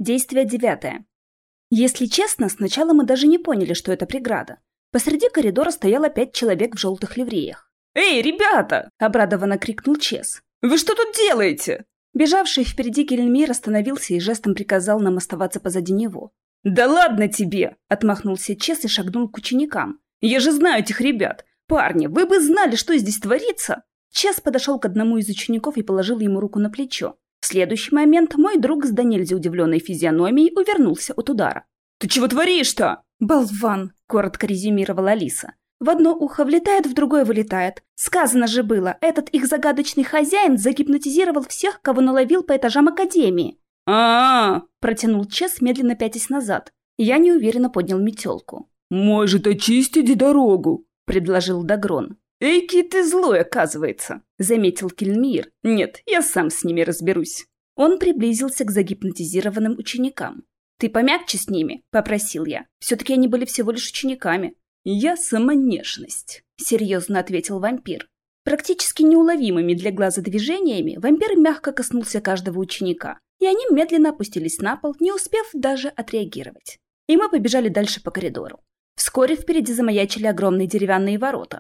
Действие 9. Если честно, сначала мы даже не поняли, что это преграда. Посреди коридора стояло 5 человек в желтых ливреях. «Эй, ребята!» – обрадованно крикнул Чес. «Вы что тут делаете?» Бежавший впереди Кельмир остановился и жестом приказал нам оставаться позади него. «Да ладно тебе!» – отмахнулся Чес и шагнул к ученикам. «Я же знаю этих ребят! Парни, вы бы знали, что здесь творится!» Чес подошел к одному из учеников и положил ему руку на плечо. В следующий момент мой друг с до нельзя удивленной физиономией увернулся от удара. «Ты чего творишь-то?» «Болван!» – коротко резюмировала Алиса. «В одно ухо влетает, в другое вылетает. Сказано же было, этот их загадочный хозяин загипнотизировал всех, кого наловил по этажам академии». Протянул Чес, медленно пятясь назад. Я неуверенно поднял метелку. «Может, очистите дорогу?» – предложил Дагрон. «Эйки ты злой, оказывается», — заметил Кельмир. «Нет, я сам с ними разберусь». Он приблизился к загипнотизированным ученикам. «Ты помягче с ними», — попросил я. «Все-таки они были всего лишь учениками». «Я самонежность», — серьезно ответил вампир. Практически неуловимыми для глаза движениями вампир мягко коснулся каждого ученика, и они медленно опустились на пол, не успев даже отреагировать. И мы побежали дальше по коридору. Вскоре впереди замаячили огромные деревянные ворота.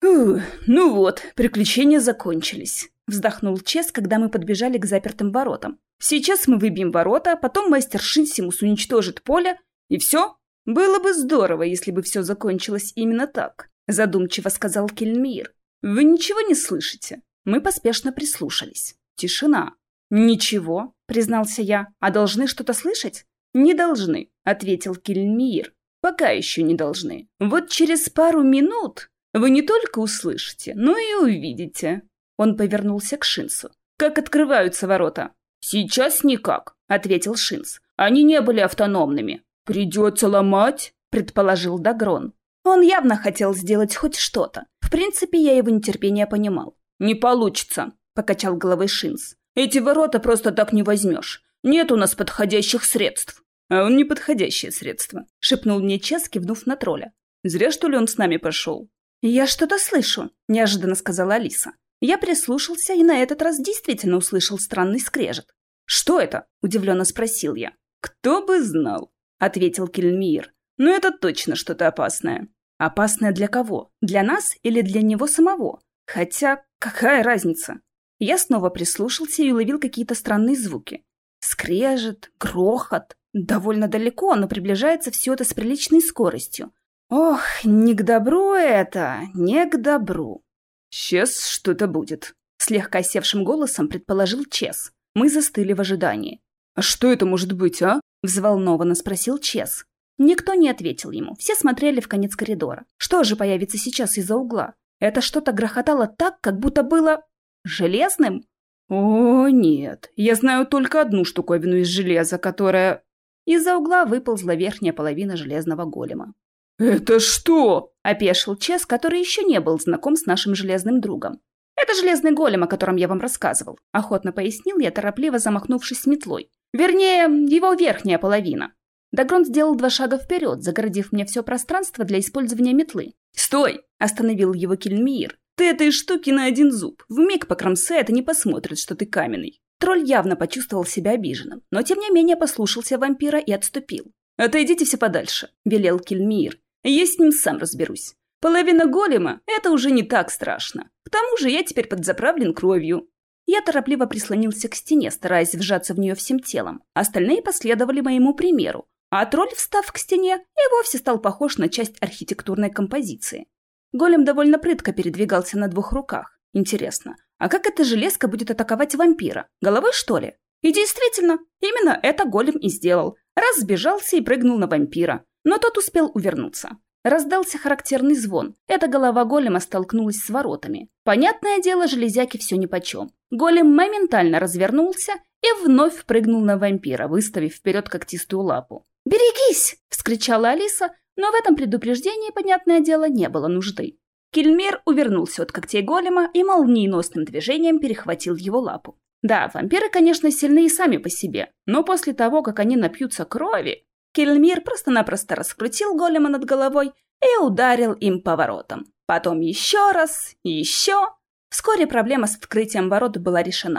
«Ну вот, приключения закончились», — вздохнул Чес, когда мы подбежали к запертым воротам. «Сейчас мы выбьем ворота, потом мастер Шинсимус уничтожит поле, и все. Было бы здорово, если бы все закончилось именно так», — задумчиво сказал Кельмир. «Вы ничего не слышите?» Мы поспешно прислушались. Тишина. «Ничего», — признался я. «А должны что-то слышать?» «Не должны», — ответил Кельмир. «Пока еще не должны. Вот через пару минут вы не только услышите, но и увидите». Он повернулся к Шинсу. «Как открываются ворота?» «Сейчас никак», — ответил Шинс. «Они не были автономными». «Придется ломать», — предположил Дагрон. Он явно хотел сделать хоть что-то. В принципе, я его нетерпение понимал. «Не получится», — покачал головой Шинс. «Эти ворота просто так не возьмешь. Нет у нас подходящих средств». «А он не подходящее средство», — шепнул мне Чес, кивнув на тролля. «Зря, что ли, он с нами пошел?» «Я что-то слышу», — неожиданно сказала Алиса. Я прислушался и на этот раз действительно услышал странный скрежет. «Что это?» — удивленно спросил я. «Кто бы знал», — ответил Кельмир. «Но это точно что-то опасное». «Опасное для кого? Для нас или для него самого? Хотя, какая разница?» Я снова прислушался и уловил какие-то странные звуки. Скрежет, грохот. Довольно далеко, но приближается все это с приличной скоростью. Ох, не к добру это, не к добру. «Сейчас что-то будет», — слегка севшим голосом предположил Чес. Мы застыли в ожидании. «А что это может быть, а?» — взволнованно спросил Чес. Никто не ответил ему, все смотрели в конец коридора. Что же появится сейчас из-за угла? Это что-то грохотало так, как будто было... железным? «О, нет, я знаю только одну штуковину из железа, которая...» Из-за угла выползла верхняя половина железного голема. «Это что?» — опешил Чес, который еще не был знаком с нашим железным другом. «Это железный голем, о котором я вам рассказывал», — охотно пояснил я, торопливо замахнувшись метлой. «Вернее, его верхняя половина». Дагрон сделал 2 шага вперед, загородив мне все пространство для использования метлы. «Стой!» — остановил его Кельмир. «Ты этой штуки на один зуб. Вмиг покромсает и не посмотрит, что ты каменный». Тролль явно почувствовал себя обиженным, но тем не менее послушался вампира и отступил. «Отойдите все подальше», — велел Кельмир. «Я с ним сам разберусь. Половина голема — это уже не так страшно. К тому же я теперь подзаправлен кровью». Я торопливо прислонился к стене, стараясь вжаться в нее всем телом. Остальные последовали моему примеру, а тролль, встав к стене, и вовсе стал похож на часть архитектурной композиции. Голем довольно прытко передвигался на 2 руках. Интересно, а как эта железка будет атаковать вампира? Головой, что ли? И действительно, именно это голем и сделал. Раз сбежался и прыгнул на вампира. Но тот успел увернуться. Раздался характерный звон. Эта голова голема столкнулась с воротами. Понятное дело, железяки все нипочем. Голем моментально развернулся и вновь прыгнул на вампира, выставив вперед когтистую лапу. «Берегись!» — вскричала Алиса, но в этом предупреждении, понятное дело, не было нужды. Кельмир увернулся от когтей голема и молниеносным движением перехватил его лапу. Да, вампиры, конечно, сильны и сами по себе, но после того, как они напьются крови, Кельмир просто-напросто раскрутил голема над головой и ударил им по воротам. Потом еще раз, еще. Вскоре проблема с открытием ворот была решена.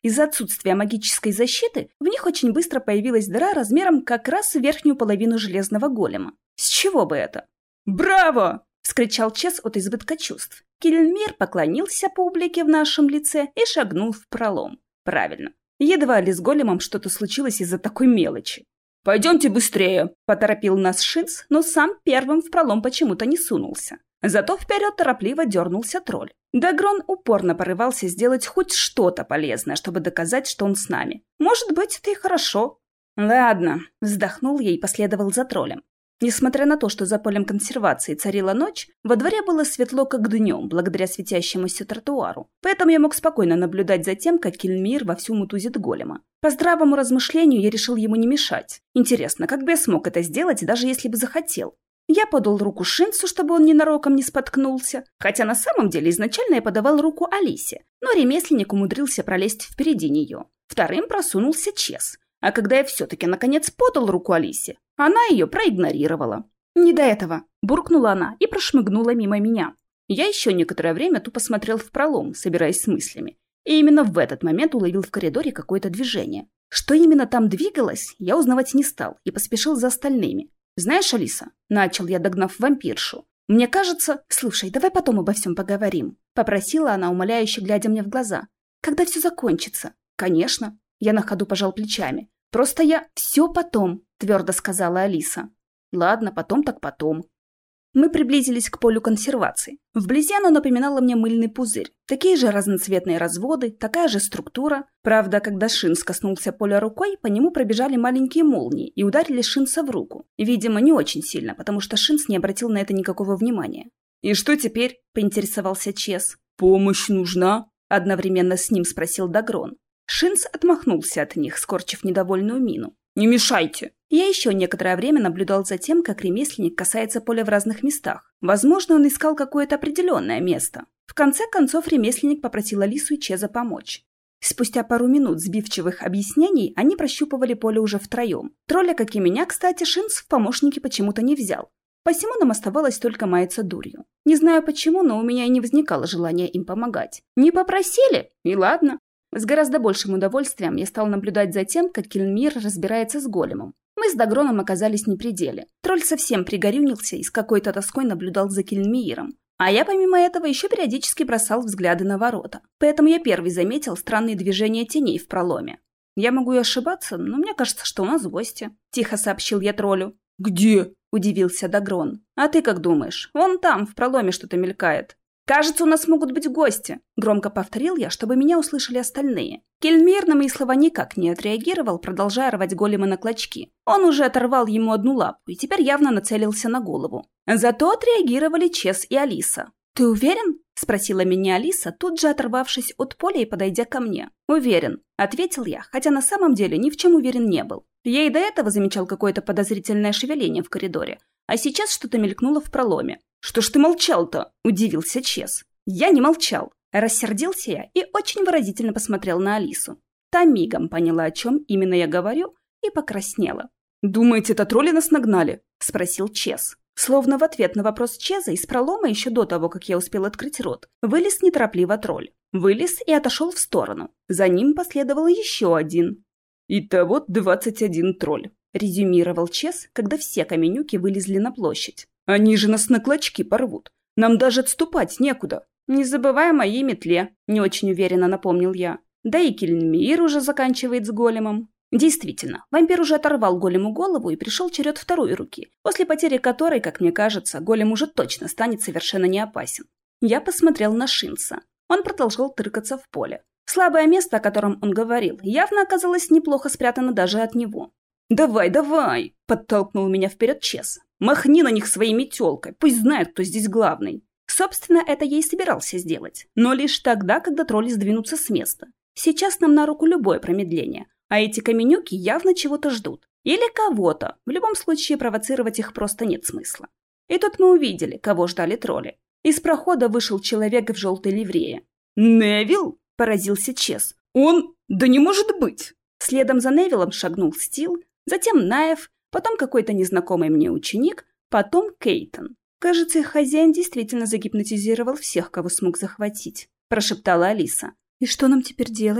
Из-за отсутствия магической защиты в них очень быстро появилась дыра размером как раз в верхнюю половину железного голема. С чего бы это? «Браво!» — вскричал Чес от избытка чувств. Кельмир поклонился публике в нашем лице и шагнул в пролом. Правильно. Едва ли с големом что-то случилось из-за такой мелочи. «Пойдемте быстрее!» — поторопил нас Шинц, но сам первым в пролом почему-то не сунулся. Зато вперед торопливо дернулся тролль. Дагрон упорно порывался сделать хоть что-то полезное, чтобы доказать, что он с нами. Может быть, это и хорошо. «Ладно», — вздохнул я и последовал за троллем. Несмотря на то, что за полем консервации царила ночь, во дворе было светло как днем, благодаря светящемуся тротуару. Поэтому я мог спокойно наблюдать за тем, как Кельмир вовсю мутузит голема. По здравому размышлению я решил ему не мешать. Интересно, как бы я смог это сделать, даже если бы захотел? Я подал руку Шинцу, чтобы он ненароком не споткнулся, хотя на самом деле изначально я подавал руку Алисе, но ремесленник умудрился пролезть впереди нее. Вторым просунулся Чес. А когда я все-таки наконец подал руку Алисе, она ее проигнорировала. «Не до этого», — буркнула она и прошмыгнула мимо меня. Я еще некоторое время тупо смотрел в пролом, собираясь с мыслями. И именно в этот момент уловил в коридоре какое-то движение. Что именно там двигалось, я узнавать не стал и поспешил за остальными. «Знаешь, Алиса», — начал я, догнав вампиршу, — «мне кажется...» «Слушай, давай потом обо всем поговорим», — попросила она, умоляюще глядя мне в глаза. «Когда все закончится?» «Конечно». Я на ходу пожал плечами. «Просто я...» «Все потом», — твердо сказала Алиса. «Ладно, потом так потом». Мы приблизились к полю консервации. Вблизи оно напоминало мне мыльный пузырь. Такие же разноцветные разводы, такая же структура. Правда, когда Шинц коснулся поля рукой, по нему пробежали маленькие молнии и ударили Шинца в руку. Видимо, не очень сильно, потому что Шинц не обратил на это никакого внимания. «И что теперь?» — поинтересовался Чес. «Помощь нужна?» — одновременно с ним спросил Дагрон. Шинц отмахнулся от них, скорчив недовольную мину. «Не мешайте!» Я еще некоторое время наблюдал за тем, как ремесленник касается поля в разных местах. Возможно, он искал какое-то определенное место. В конце концов, ремесленник попросил Алису и Чеза помочь. Спустя пару минут сбивчивых объяснений они прощупывали поле уже втроем. Тролля, как и меня, кстати, Шинц в помощники почему-то не взял. Посему нам оставалось только маяться дурью. Не знаю почему, но у меня и не возникало желания им помогать. Не попросили? И ладно. С гораздо большим удовольствием я стал наблюдать за тем, как Кельмир разбирается с големом. Мы с Дагроном оказались не при деле. Тролль совсем пригорюнился и с какой-то тоской наблюдал за Кельмиром. А я помимо этого еще периодически бросал взгляды на ворота. Поэтому я первый заметил странные движения теней в проломе. «Я могу и ошибаться, но мне кажется, что у нас гости», — тихо сообщил я троллю. «Где?» — удивился Дагрон. «А ты как думаешь? Вон там, в проломе что-то мелькает». «Кажется, у нас могут быть гости», — громко повторил я, чтобы меня услышали остальные. Кельмир на мои слова никак не отреагировал, продолжая рвать голема на клочки. Он уже оторвал ему одну лапу и теперь явно нацелился на голову. Зато отреагировали Чес и Алиса. «Ты уверен?» — спросила меня Алиса, тут же оторвавшись от поля и подойдя ко мне. «Уверен», — ответил я, хотя на самом деле ни в чем уверен не был. Я и до этого замечал какое-то подозрительное шевеление в коридоре, а сейчас что-то мелькнуло в проломе. «Что ж ты молчал-то?» – удивился Чес. Я не молчал. Рассердился я и очень выразительно посмотрел на Алису. Та мигом поняла, о чем именно я говорю, и покраснела. «Думаете, это тролли нас нагнали?» – спросил Чес. Словно в ответ на вопрос Чеза из пролома еще до того, как я успел открыть рот, вылез неторопливо тролль. Вылез и отошел в сторону. За ним последовал еще один. «Итого 21 тролль», – резюмировал Чес, когда все каменюки вылезли на площадь. «Они же нас на клочки порвут. Нам даже отступать некуда». «Не забывай о моей метле», – не очень уверенно напомнил я. «Да и Кельмир уже заканчивает с големом». Действительно, вампир уже оторвал голему голову и пришел черед второй руки, после потери которой, как мне кажется, голем уже точно станет совершенно не опасен. Я посмотрел на Шинца. Он продолжал тыркаться в поле. Слабое место, о котором он говорил, явно оказалось неплохо спрятано даже от него. «Давай, давай!» – подтолкнул меня вперед Чес. «Махни на них своей метелкой, пусть знают, кто здесь главный». Собственно, это я и собирался сделать, но лишь тогда, когда тролли сдвинутся с места. Сейчас нам на руку любое промедление, а эти каменюки явно чего-то ждут. Или кого-то. В любом случае, провоцировать их просто нет смысла. И тут мы увидели, кого ждали тролли. Из прохода вышел человек в желтой ливрее. «Невилл?» – поразился Чес. «Он? Да не может быть!» Следом за Невиллом шагнул Стил, затем Наев, потом какой-то незнакомый мне ученик, потом Кейтон. «Кажется, их хозяин действительно загипнотизировал всех, кого смог захватить», – прошептала Алиса. «И что нам теперь делать?»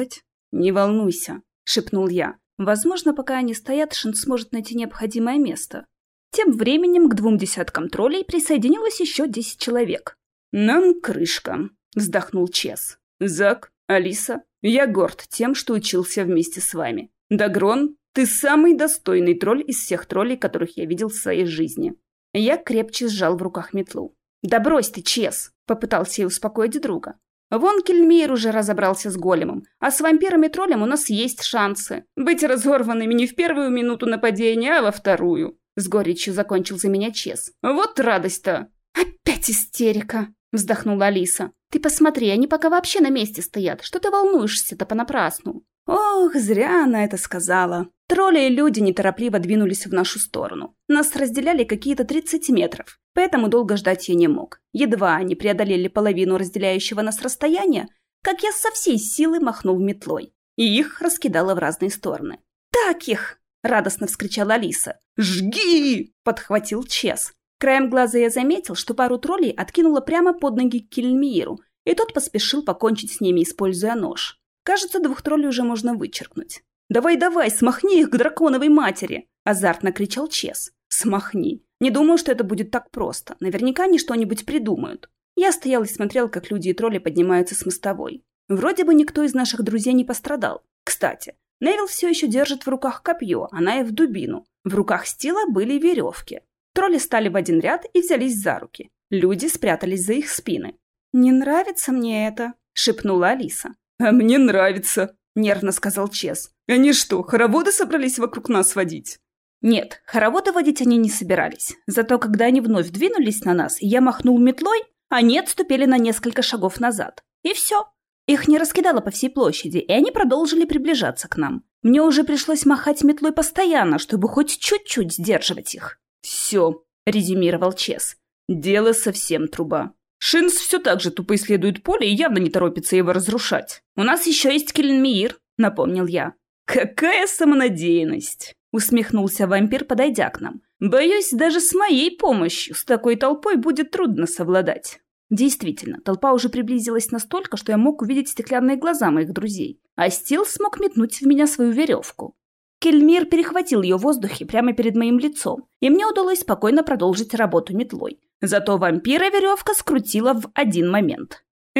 «Не волнуйся», — шепнул я. «Возможно, пока они стоят, Шинс сможет найти необходимое место». Тем временем к 2 десяткам троллей присоединилось еще 10 человек. «Нам крышка», — вздохнул Чес. «Зак, Алиса, я горд тем, что учился вместе с вами. Дагрон, ты самый достойный тролль из всех троллей, которых я видел в своей жизни». Я крепче сжал в руках метлу. «Да брось ты, Чес!» — попытался я успокоить друга. «Вон Кельмир уже разобрался с големом, а с вампиром и троллем у нас есть шансы. Быть разорванными не в первую минуту нападения, а во вторую». С горечью закончил за меня Чес. «Вот радость-то!» «Опять истерика!» — вздохнула Алиса. «Ты посмотри, они пока вообще на месте стоят. Что ты волнуешься-то понапрасну?» Ох, зря она это сказала. Тролли и люди неторопливо двинулись в нашу сторону. Нас разделяли какие-то 30 метров, поэтому долго ждать я не мог. Едва они преодолели половину разделяющего нас расстояния, как я со всей силы махнул метлой, и их раскидало в разные стороны. «Так их!» — радостно вскричала Алиса. «Жги!» — подхватил Чес. Краем глаза я заметил, что пару троллей откинуло прямо под ноги к Кельмииру, и тот поспешил покончить с ними, используя нож. Кажется, 2 троллей уже можно вычеркнуть. «Давай, смахни их к драконовой матери!» – азартно кричал Чес. «Смахни! Не думаю, что это будет так просто. Наверняка они что-нибудь придумают». Я стоял и смотрел, как люди и тролли поднимаются с мостовой. Вроде бы никто из наших друзей не пострадал. Кстати, Невил все еще держит в руках копье, а Наев дубину. В руках Стила были веревки. Тролли стали в один ряд и взялись за руки. Люди спрятались за их спины. «Не нравится мне это», – шепнула Алиса. «А мне нравится», — нервно сказал Чес. «Они что, хороводы собрались вокруг нас водить?» Нет, хороводы водить они не собирались. Зато когда они вновь двинулись на нас, и я махнул метлой, они отступили на несколько шагов назад. И все. Их не раскидало по всей площади, и они продолжили приближаться к нам. Мне уже пришлось махать метлой постоянно, чтобы хоть чуть-чуть сдерживать их. «Все», — резюмировал Чес. «Дело совсем труба. Шинс все так же тупо исследует поле и явно не торопится его разрушать. У нас еще есть Кельмир», — напомнил я. «Какая самонадеянность!» — усмехнулся вампир, подойдя к нам. «Боюсь, даже с моей помощью с такой толпой будет трудно совладать». Действительно, толпа уже приблизилась настолько, что я мог увидеть стеклянные глаза моих друзей, а Стил смог метнуть в меня свою веревку. Кельмир перехватил ее в воздухе прямо перед моим лицом, и мне удалось спокойно продолжить работу метлой. Зато вампира веревка скрутила в один момент.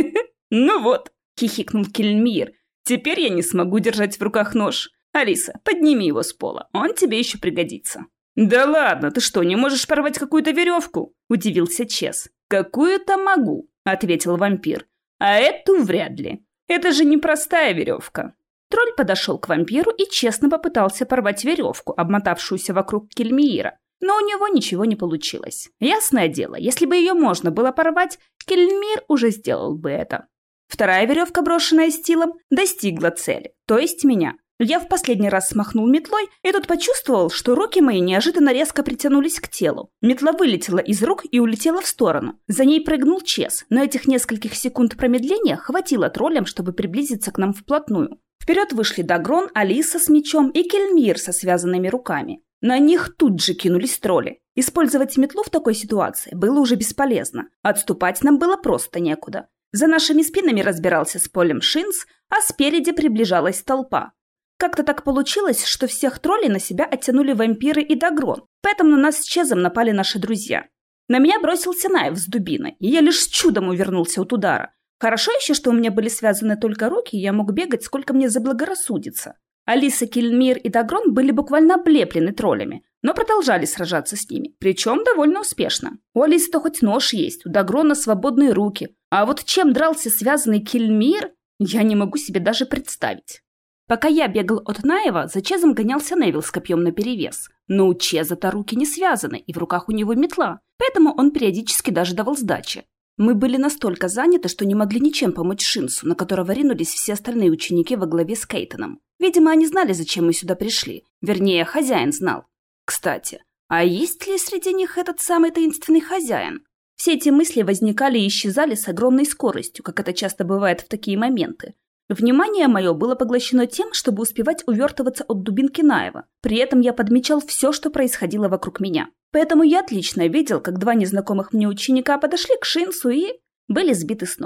«Ну вот», — хихикнул Кельмир, — «теперь я не смогу держать в руках нож. Алиса, подними его с пола, он тебе еще пригодится». «Да ладно, ты что, не можешь порвать какую-то веревку?» — удивился Чес. «Какую-то могу», — ответил вампир. «А эту вряд ли. Это же непростая веревка». Тролль подошел к вампиру и честно попытался порвать веревку, обмотавшуюся вокруг Кельмиира. Но у него ничего не получилось. Ясное дело, если бы ее можно было порвать, Кельмир уже сделал бы это. Вторая веревка, брошенная Стилом, достигла цели, то есть меня. Я в последний раз смахнул метлой, и тут почувствовал, что руки мои неожиданно резко притянулись к телу. Метла вылетела из рук и улетела в сторону. За ней прыгнул Чес, но этих нескольких секунд промедления хватило троллям, чтобы приблизиться к нам вплотную. Вперед вышли Дагрон, Алиса с мечом и Кельмир со связанными руками. На них тут же кинулись тролли. Использовать метлу в такой ситуации было уже бесполезно. Отступать нам было просто некуда. За нашими спинами разбирался с полем Шинс, а спереди приближалась толпа. Как-то так получилось, что всех троллей на себя оттянули вампиры и Дагрон, поэтому на нас с Чезом напали наши друзья. На меня бросился Наев с дубиной, и я лишь с чудом увернулся от удара. Хорошо еще, что у меня были связаны только руки, и я мог бегать, сколько мне заблагорассудится. Алиса, Кельмир и Дагрон были буквально облеплены троллями, но продолжали сражаться с ними, причем довольно успешно. У Алисы-то хоть нож есть, у Дагрона свободные руки, а вот чем дрался связанный Кельмир, я не могу себе даже представить. Пока я бегал от Наева, за Чезом гонялся Невил с копьем наперевес. Но у Чеза-то руки не связаны, и в руках у него метла, поэтому он периодически даже давал сдачи. Мы были настолько заняты, что не могли ничем помочь Шинсу, на которого ринулись все остальные ученики во главе с Кейтоном. Видимо, они знали, зачем мы сюда пришли. Вернее, хозяин знал. Кстати, а есть ли среди них этот самый таинственный хозяин? Все эти мысли возникали и исчезали с огромной скоростью, как это часто бывает в такие моменты. Внимание мое было поглощено тем, чтобы успевать увертываться от дубинки Наева. При этом я подмечал все, что происходило вокруг меня. Поэтому я отлично видел, как два незнакомых мне ученика подошли к Шинсу и были сбиты с ног.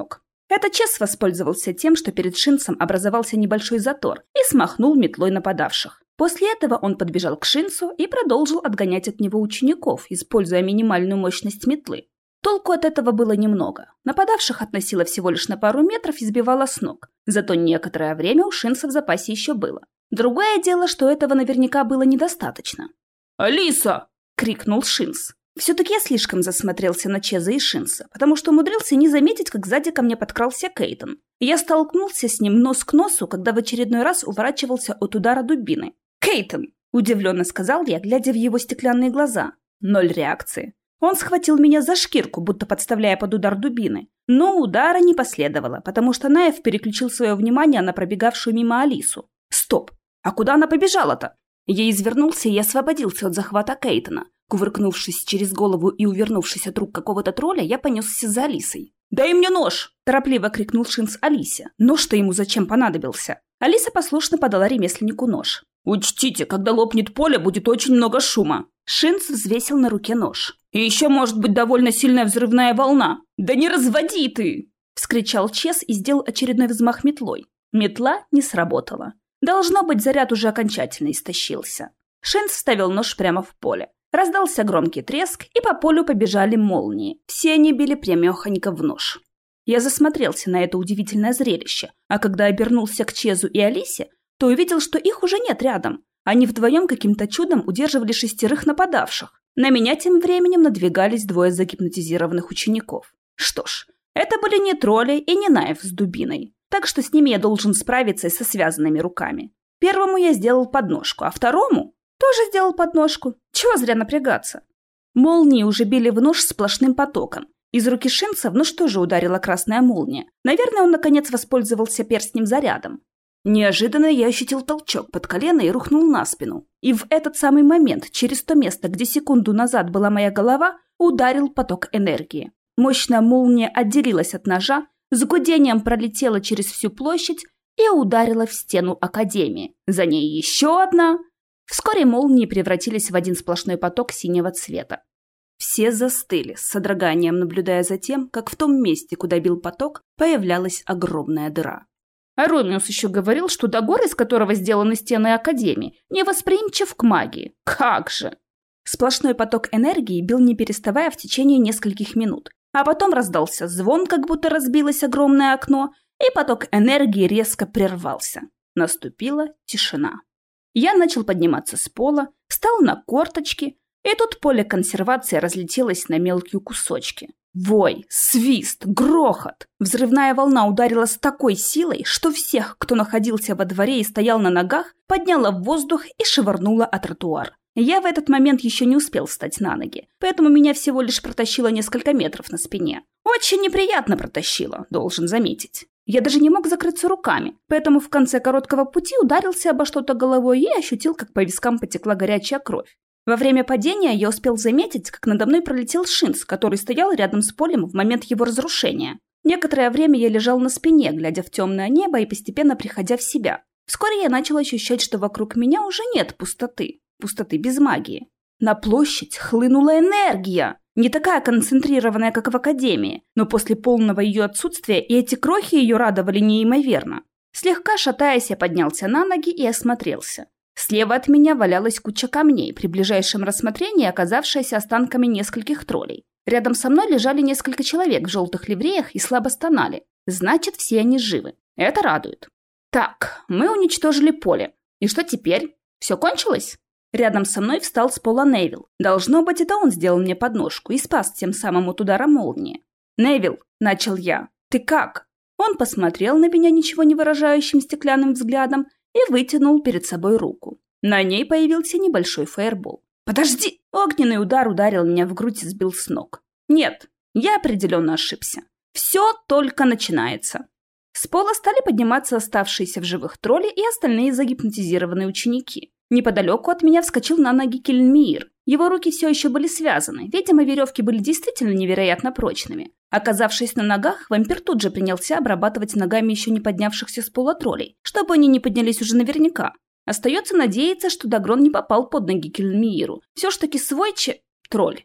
Это Чес воспользовался тем, что перед Шинцем образовался небольшой затор, и смахнул метлой нападавших. После этого он подбежал к Шинцу и продолжил отгонять от него учеников, используя минимальную мощность метлы. Толку от этого было немного. Нападавших относило всего лишь на пару метров и сбивало с ног. Зато некоторое время у Шинца в запасе еще было. Другое дело, что этого наверняка было недостаточно. «Алиса!» — крикнул Шинц. Все-таки я слишком засмотрелся на Чеза и Шинца, потому что умудрился не заметить, как сзади ко мне подкрался Кейтон. Я столкнулся с ним нос к носу, когда в очередной раз уворачивался от удара дубины. «Кейтон!» – удивленно сказал я, глядя в его стеклянные глаза. Ноль реакции. Он схватил меня за шкирку, будто подставляя под удар дубины. Но удара не последовало, потому что Наев переключил свое внимание на пробегавшую мимо Алису. «Стоп! А куда она побежала-то?» Я извернулся и освободился от захвата Кейтона. Кувыркнувшись через голову и увернувшись от рук какого-то тролля, я понесся за Алисой. «Дай мне нож!» – торопливо крикнул Шинц Алисе. Нож-то ему зачем понадобился? Алиса послушно подала ремесленнику нож. «Учтите, когда лопнет поле, будет очень много шума». Шинц взвесил на руке нож. «И еще может быть довольно сильная взрывная волна». «Да не разводи ты!» – вскричал Чес и сделал очередной взмах метлой. Метла не сработала. Должно быть, заряд уже окончательно истощился. Шинц вставил нож прямо в поле. Раздался громкий треск, и по полю побежали молнии. Все они били прямехонько в нож. Я засмотрелся на это удивительное зрелище, а когда обернулся к Чезу и Алисе, то увидел, что их уже нет рядом. Они вдвоем каким-то чудом удерживали 6 нападавших. На меня тем временем надвигались 2 загипнотизированных учеников. Что ж, это были не тролли и не Наев с дубиной, так что с ними я должен справиться и со связанными руками. Первому я сделал подножку, а второму тоже сделал подножку. Чего зря напрягаться? Молнии уже били в нож сплошным потоком. Из руки Шинца в нож тоже ударила красная молния. Наверное, он наконец воспользовался перстнем зарядом. Неожиданно я ощутил толчок под колено и рухнул на спину. И в этот самый момент, через то место, где секунду назад была моя голова, ударил поток энергии. Мощная молния отделилась от ножа, с гудением пролетела через всю площадь и ударила в стену Академии. За ней еще одна. Вскоре молнии превратились в один сплошной поток синего цвета. Все застыли, с содроганием наблюдая за тем, как в том месте, куда бил поток, появлялась огромная дыра. Аромиус еще говорил, что Дагор, из которого сделаны стены Академии, невосприимчив к магии. Как же! Сплошной поток энергии бил не переставая в течение нескольких минут. А потом раздался звон, как будто разбилось огромное окно, и поток энергии резко прервался. Наступила тишина. Я начал подниматься с пола, встал на корточки, и тут поле консервации разлетелось на мелкие кусочки. Вой, свист, грохот. Взрывная волна ударила с такой силой, что всех, кто находился во дворе и стоял на ногах, подняла в воздух и швырнула о тротуар. Я в этот момент еще не успел встать на ноги, поэтому меня всего лишь протащило несколько метров на спине. Очень неприятно протащило, должен заметить. Я даже не мог закрыться руками, поэтому в конце короткого пути ударился обо что-то головой и ощутил, как по вискам потекла горячая кровь. Во время падения я успел заметить, как надо мной пролетел Шинц, который стоял рядом с полем в момент его разрушения. Некоторое время я лежал на спине, глядя в темное небо и постепенно приходя в себя. Вскоре я начал ощущать, что вокруг меня уже нет пустоты. Пустоты без магии. На площадь хлынула энергия. Не такая концентрированная, как в Академии, но после полного ее отсутствия и эти крохи ее радовали неимоверно. Слегка шатаясь, я поднялся на ноги и осмотрелся. Слева от меня валялась куча камней, при ближайшем рассмотрении оказавшаяся останками нескольких троллей. Рядом со мной лежали несколько человек в желтых ливреях и слабо стонали. Значит, все они живы. Это радует. Так, мы уничтожили поле. И что теперь? Все кончилось? Рядом со мной встал с пола Невил. Должно быть, это он сделал мне подножку и спас тем самым от удара молнии. «Невил», — начал я, — «ты как?» Он посмотрел на меня ничего не выражающим стеклянным взглядом и вытянул перед собой руку. На ней появился небольшой фаербол. «Подожди!» Огненный удар ударил меня в грудь и сбил с ног. Нет, я определенно ошибся. Все только начинается. С пола стали подниматься оставшиеся в живых тролли и остальные загипнотизированные ученики. Неподалеку от меня вскочил на ноги Кельмир. Его руки все еще были связаны. Видимо, веревки были действительно невероятно прочными. Оказавшись на ногах, вампир тут же принялся обрабатывать ногами еще не поднявшихся с пола троллей, чтобы они не поднялись уже наверняка. Остается надеяться, что Дагрон не попал под ноги Кельмиру. Все ж таки свой тролль.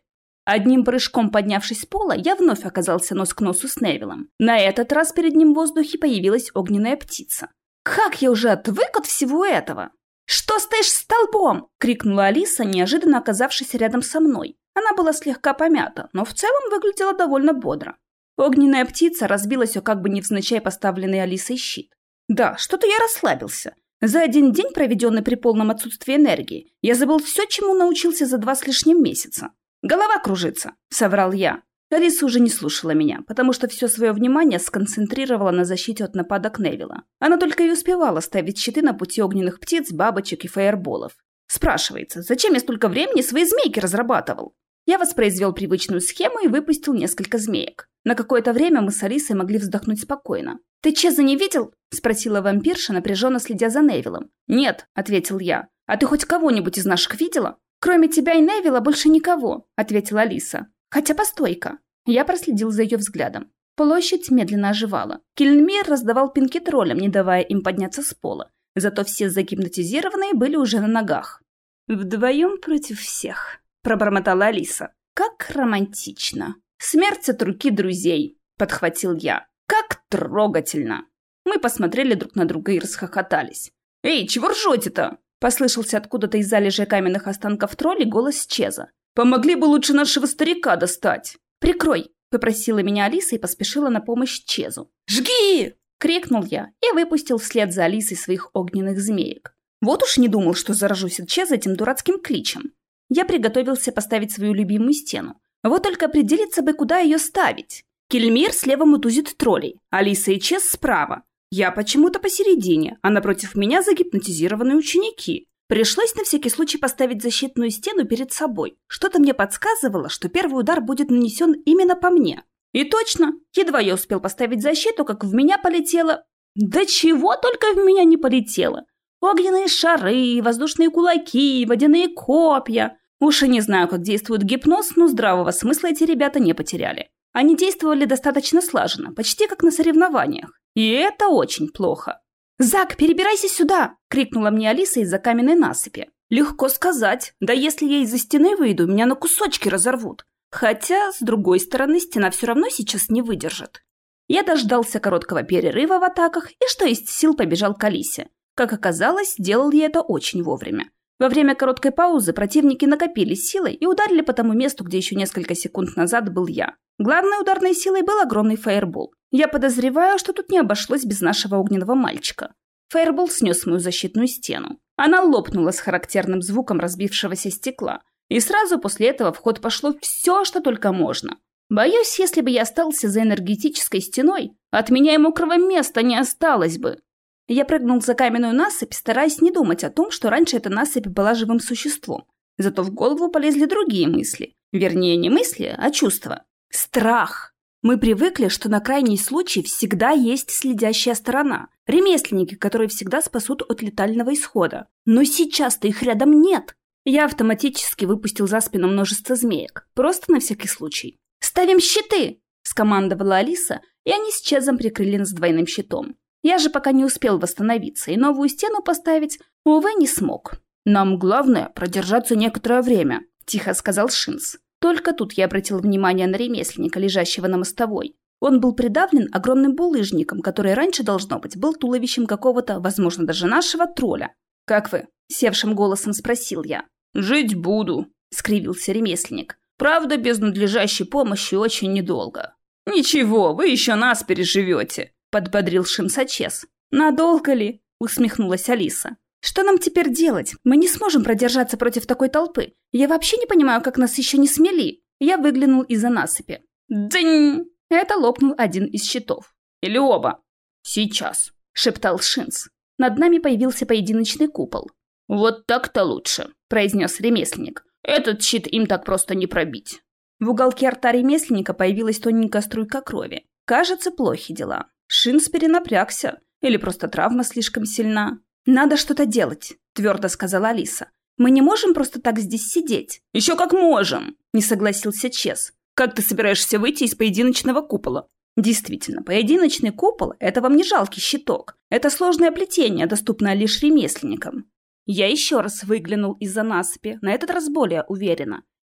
Одним прыжком поднявшись с пола, я вновь оказался нос к носу с Невиллом. На этот раз перед ним в воздухе появилась огненная птица. Как я уже отвык от всего этого! «Что стоишь столбом?» — крикнула Алиса, неожиданно оказавшись рядом со мной. Она была слегка помята, но в целом выглядела довольно бодро. Огненная птица разбилась о как бы невзначай поставленный Алисой щит. Да, что-то я расслабился. За один день, проведенный при полном отсутствии энергии, я забыл все, чему научился за 2 с лишним месяца. «Голова кружится», — соврал я. Алиса уже не слушала меня, потому что все свое внимание сконцентрировала на защите от нападок Невилла. Она только и успевала ставить щиты на пути огненных птиц, бабочек и фаерболов. Спрашивается, зачем я столько времени свои змейки разрабатывал? Я воспроизвел привычную схему и выпустил несколько змеек. На какое-то время мы с Алисой могли вздохнуть спокойно. «Ты Чеза не видел?» — спросила вампирша, напряженно следя за Невиллом. «Нет», — ответил я. «А ты хоть кого-нибудь из наших видела?» «Кроме тебя и Невилла больше никого», — ответила Алиса. «Хотя постой-ка». Я проследил за ее взглядом. Площадь медленно оживала. Кельнмир раздавал пинки троллям, не давая им подняться с пола. Зато все загипнотизированные были уже на ногах. «Вдвоем против всех», — пробормотала Алиса. «Как романтично». «Смерть от руки друзей», — подхватил я. «Как трогательно». Мы посмотрели друг на друга и расхохотались. «Эй, чего ржете-то?» — послышался откуда-то из залежей каменных останков троллей голос Чеза. «Помогли бы лучше нашего старика достать». «Прикрой», — попросила меня Алиса и поспешила на помощь Чезу. «Жги!» — крикнул я и выпустил вслед за Алисой своих огненных змеек. Вот уж не думал, что заражусь от Чеза этим дурацким кличем. Я приготовился поставить свою любимую стену. Вот только определиться бы, куда ее ставить. Кельмир слева мутузит троллей, Алиса и Чез справа. Я почему-то посередине, а напротив меня загипнотизированные ученики. Пришлось на всякий случай поставить защитную стену перед собой. Что-то мне подсказывало, что первый удар будет нанесен именно по мне. И точно, едва я успел поставить защиту, как в меня полетело... Да чего только в меня не полетело! Огненные шары, воздушные кулаки, водяные копья. Уж и не знаю, как действует гипноз, но здравого смысла эти ребята не потеряли. Они действовали достаточно слаженно, почти как на соревнованиях. И это очень плохо. «Зак, перебирайся сюда!» — крикнула мне Алиса из-за каменной насыпи. Легко сказать. Да если я из-за стены выйду, меня на кусочки разорвут. Хотя, с другой стороны, стена все равно сейчас не выдержит. Я дождался короткого перерыва в атаках и, что есть сил, побежал к Алисе. Как оказалось, делал я это очень вовремя. Во время короткой паузы противники накопили силы и ударили по тому месту, где еще несколько секунд назад был я. Главной ударной силой был огромный фаербол. Я подозреваю, что тут не обошлось без нашего огненного мальчика. Фаербол снес мою защитную стену. Она лопнула с характерным звуком разбившегося стекла. И сразу после этого в ход пошло все, что только можно. Боюсь, если бы я остался за энергетической стеной, от меня и мокрого места не осталось бы. Я прыгнул за каменную насыпь, стараясь не думать о том, что раньше эта насыпь была живым существом. Зато в голову полезли другие мысли. Вернее, не мысли, а чувства. Страх. Мы привыкли, что на крайний случай всегда есть следящая сторона. Ремесленники, которые всегда спасут от летального исхода. Но сейчас-то их рядом нет. Я автоматически выпустил за спину множество змеек. Просто на всякий случай. «Ставим щиты!» – скомандовала Алиса, и они с Чезом прикрыли нас двойным щитом. Я же пока не успел восстановиться и новую стену поставить, увы, не смог. «Нам главное продержаться некоторое время», – тихо сказал Шинс. Только тут я обратил внимание на ремесленника, лежащего на мостовой. Он был придавлен огромным булыжником, который раньше, должно быть, был туловищем какого-то, возможно, даже нашего тролля. «Как вы?» – севшим голосом спросил я. «Жить буду», – скривился ремесленник. «Правда, без надлежащей помощи очень недолго». «Ничего, вы еще нас переживете», – подбодрил Шинса Чез. «Надолго ли?» – усмехнулась Алиса. «Что нам теперь делать? Мы не сможем продержаться против такой толпы. Я вообще не понимаю, как нас еще не смели». Я выглянул из-за насыпи. «Дзынь!» Это лопнул один из щитов. «Или оба?» «Сейчас», – шептал Шинс. Над нами появился поединочный купол. «Вот так-то лучше», – произнес ремесленник. «Этот щит им так просто не пробить». В уголке рта ремесленника появилась тоненькая струйка крови. Кажется, плохи дела. Шинс перенапрягся. Или просто травма слишком сильна. «Надо что-то делать», – твердо сказала Алиса. «Мы не можем просто так здесь сидеть». «Еще как можем», – не согласился Чез. «Как ты собираешься выйти из поединочного купола?» Действительно, поединочный купол – это вам не жалкий щиток. Это сложное плетение, доступное лишь ремесленникам. Я еще раз выглянул из-за насыпи, на этот раз более уверенно.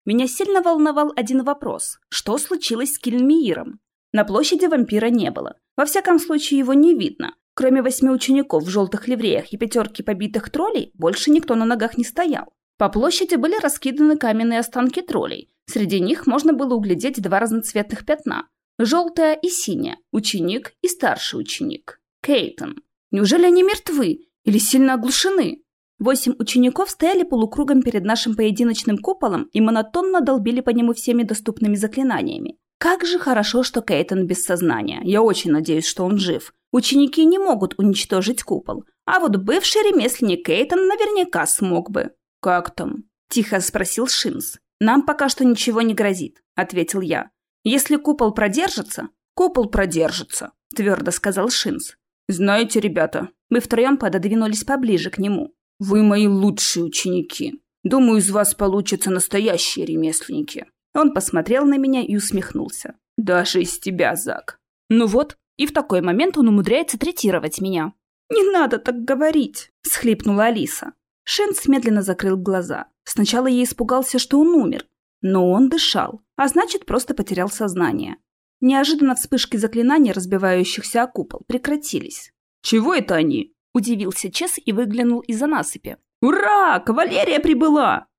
Меня сильно волновал один вопрос. Что случилось с Кельмииром? На площади вампира не было. Во всяком случае, его не видно. Кроме 8 учеников в желтых ливреях и 5 побитых троллей, больше никто на ногах не стоял. По площади были раскиданы каменные останки троллей. Среди них можно было углядеть 2 разноцветных пятна. Желтое и синее. Ученик и старший ученик. Кейтон. Неужели они мертвы? Или сильно оглушены? 8 учеников стояли полукругом перед нашим поединочным куполом и монотонно долбили по нему всеми доступными заклинаниями. Как же хорошо, что Кейтон без сознания. Я очень надеюсь, что он жив. Ученики не могут уничтожить купол. А вот бывший ремесленник Кейтон наверняка смог бы. «Как там?» – тихо спросил Шинс. «Нам пока что ничего не грозит», – ответил я. «Если купол продержится...» «Купол продержится», – твердо сказал Шинс. «Знаете, ребята, мы втроем пододвинулись поближе к нему. Вы мои лучшие ученики. Думаю, из вас получатся настоящие ремесленники». Он посмотрел на меня и усмехнулся. «Даже из тебя, Зак». Ну вот, и в такой момент он умудряется третировать меня. «Не надо так говорить», – всхлипнула Алиса. Шинс медленно закрыл глаза. Сначала я испугался, что он умер. Но он дышал, а значит, просто потерял сознание. Неожиданно вспышки заклинаний, разбивающихся о купол, прекратились. «Чего это они?» – удивился Чес и выглянул из-за насыпи. «Ура! Кавалерия прибыла!»